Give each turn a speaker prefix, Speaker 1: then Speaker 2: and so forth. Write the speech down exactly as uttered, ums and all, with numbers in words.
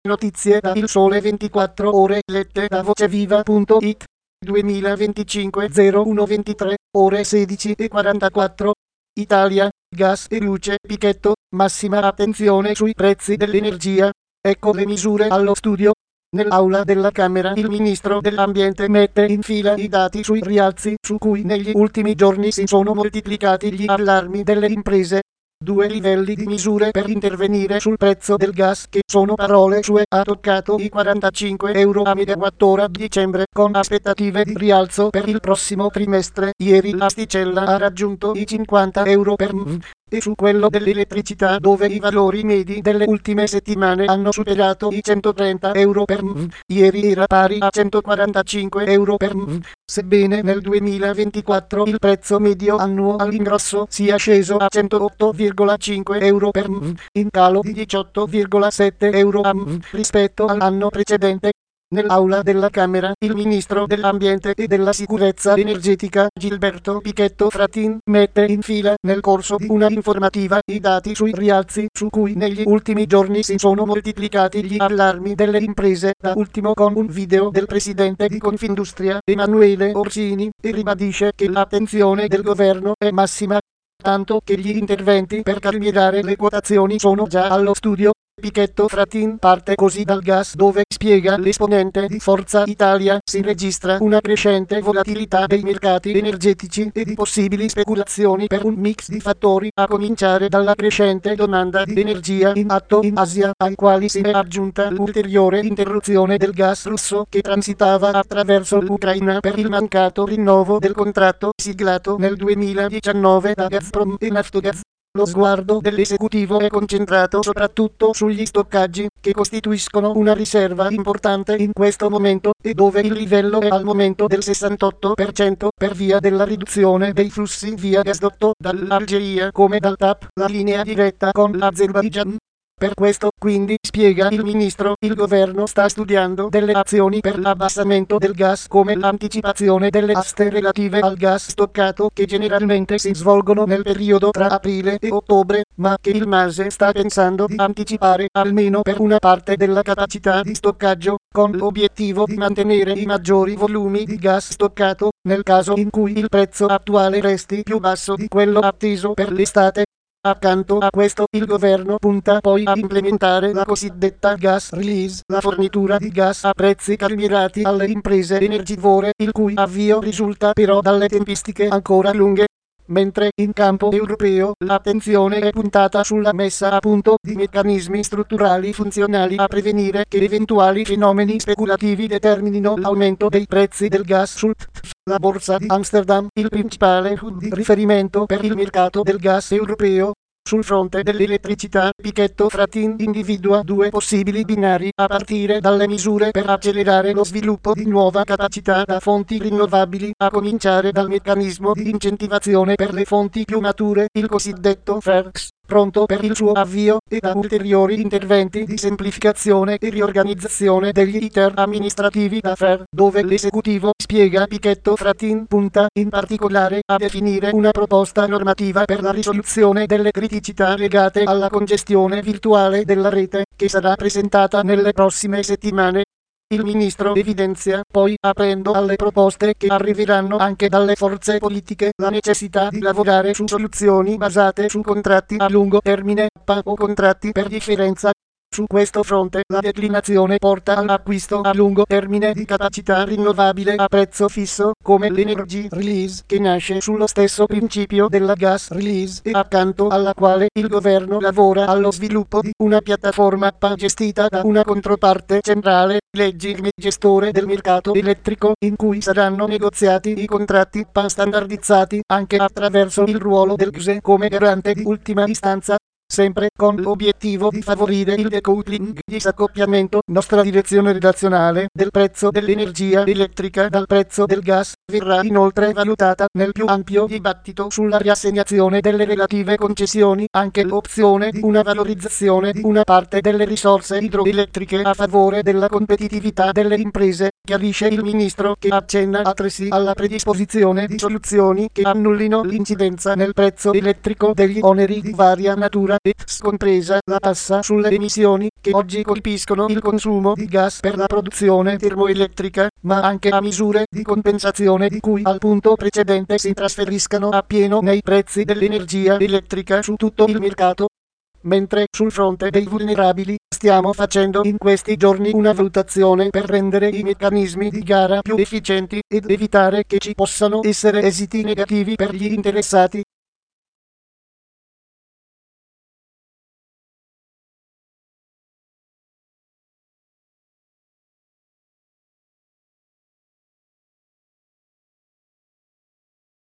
Speaker 1: Notizie da Il Sole ventiquattro Ore lette da voceviva punto it. duemilaventicinque zero uno ventitré, ore sedici e quarantaquattro. Italia, gas e luce, Pichetto, massima attenzione sui prezzi dell'energia. Ecco le misure allo studio. Nell'aula della Camera il Ministro dell'Ambiente mette in fila i dati sui rialzi su cui negli ultimi giorni si sono moltiplicati gli allarmi delle imprese. Due livelli di misure per intervenire sul prezzo del gas che sono parole sue. Ha toccato i quarantacinque euro a megawattora a dicembre con aspettative di rialzo per il prossimo trimestre. Ieri l'asticella ha raggiunto i cinquanta euro per M W. E su quello dell'elettricità, dove i valori medi delle ultime settimane hanno superato i centotrenta euro per M W, ieri era pari a centoquarantacinque euro per M W, sebbene nel duemilaventiquattro il prezzo medio annuo all'ingrosso sia sceso a centootto virgola cinque euro per M W, in calo di diciotto virgola sette euro a M W rispetto all'anno precedente. Nell'aula della Camera, il Ministro dell'Ambiente e della Sicurezza Energetica, Gilberto Pichetto Fratin, mette in fila, nel corso di una informativa, i dati sui rialzi su cui negli ultimi giorni si sono moltiplicati gli allarmi delle imprese, da ultimo con un video del presidente di Confindustria, Emanuele Orsini, e ribadisce che l'attenzione del governo è massima, tanto che gli interventi per calmierare le quotazioni sono già allo studio. Pichetto Fratin parte così dal gas, dove, spiega l'esponente di Forza Italia, si registra una crescente volatilità dei mercati energetici e di possibili speculazioni per un mix di fattori, a cominciare dalla crescente domanda di energia in atto in Asia, ai quali si è aggiunta l'ulteriore interruzione del gas russo che transitava attraverso l'Ucraina per il mancato rinnovo del contratto siglato nel duemiladiciannove da Gazprom e Naftogaz. Lo sguardo dell'esecutivo è concentrato soprattutto sugli stoccaggi, che costituiscono una riserva importante in questo momento, e dove il livello è al momento del sessantotto per cento per via della riduzione dei flussi via gasdotto dall'Algeria come dal T A P, la linea diretta con l'Azerbaigian. Per questo, quindi, spiega il Ministro, il governo sta studiando delle azioni per l'abbassamento del gas, come l'anticipazione delle aste relative al gas stoccato, che generalmente si svolgono nel periodo tra aprile e ottobre, ma che il MASE sta pensando di anticipare almeno per una parte della capacità di stoccaggio, con l'obiettivo di mantenere i maggiori volumi di gas stoccato, nel caso in cui il prezzo attuale resti più basso di quello atteso per l'estate. Accanto a questo, il governo punta poi a implementare la cosiddetta gas release, la fornitura di gas a prezzi calmierati alle imprese energivore, il cui avvio risulta però dalle tempistiche ancora lunghe. Mentre in campo europeo l'attenzione è puntata sulla messa a punto di meccanismi strutturali funzionali a prevenire che eventuali fenomeni speculativi determinino l'aumento dei prezzi del gas sul T F. La borsa di Amsterdam, il principale hub di riferimento per il mercato del gas europeo. Sul fronte dell'elettricità, Pichetto Fratin individua due possibili binari, a partire dalle misure per accelerare lo sviluppo di nuova capacità da fonti rinnovabili, a cominciare dal meccanismo di incentivazione per le fonti più mature, il cosiddetto F E R X, pronto per il suo avvio, e da ulteriori interventi di semplificazione e riorganizzazione degli iter amministrativi da fare, dove l'esecutivo, spiega Pichetto Fratin, punta in particolare a definire una proposta normativa per la risoluzione delle criticità legate alla congestione virtuale della rete, che sarà presentata nelle prossime settimane. Il ministro evidenzia, poi, aprendo alle proposte che arriveranno anche dalle forze politiche, la necessità di lavorare su soluzioni basate su contratti a lungo termine, P A o contratti per differenza. Su questo fronte, la declinazione porta all'acquisto a lungo termine di capacità rinnovabile a prezzo fisso, come l'Energy Release, che nasce sullo stesso principio della Gas Release e accanto alla quale il governo lavora allo sviluppo di una piattaforma P A gestita da una controparte centrale, Legirme, gestore del mercato elettrico, in cui saranno negoziati i contratti P A standardizzati anche attraverso il ruolo del G S E come garante di ultima istanza. Sempre con l'obiettivo di favorire il decoupling, disaccoppiamento, nostra direzione redazionale del prezzo dell'energia elettrica dal prezzo del gas, verrà inoltre valutata, nel più ampio dibattito sulla riassegnazione delle relative concessioni, anche l'opzione di una valorizzazione di una parte delle risorse idroelettriche a favore della competitività delle imprese, che chiarisce il ministro, che accenna altresì alla predisposizione di soluzioni che annullino l'incidenza nel prezzo elettrico degli oneri di varia natura, e compresa la tassa sulle emissioni, che oggi colpiscono il consumo di gas per la produzione termoelettrica, ma anche a misure di compensazione di cui al punto precedente si trasferiscano appieno nei prezzi dell'energia elettrica su tutto il mercato. Mentre sul fronte dei vulnerabili stiamo facendo in questi giorni una valutazione per rendere i meccanismi di gara più efficienti ed evitare che ci possano essere esiti negativi per gli interessati.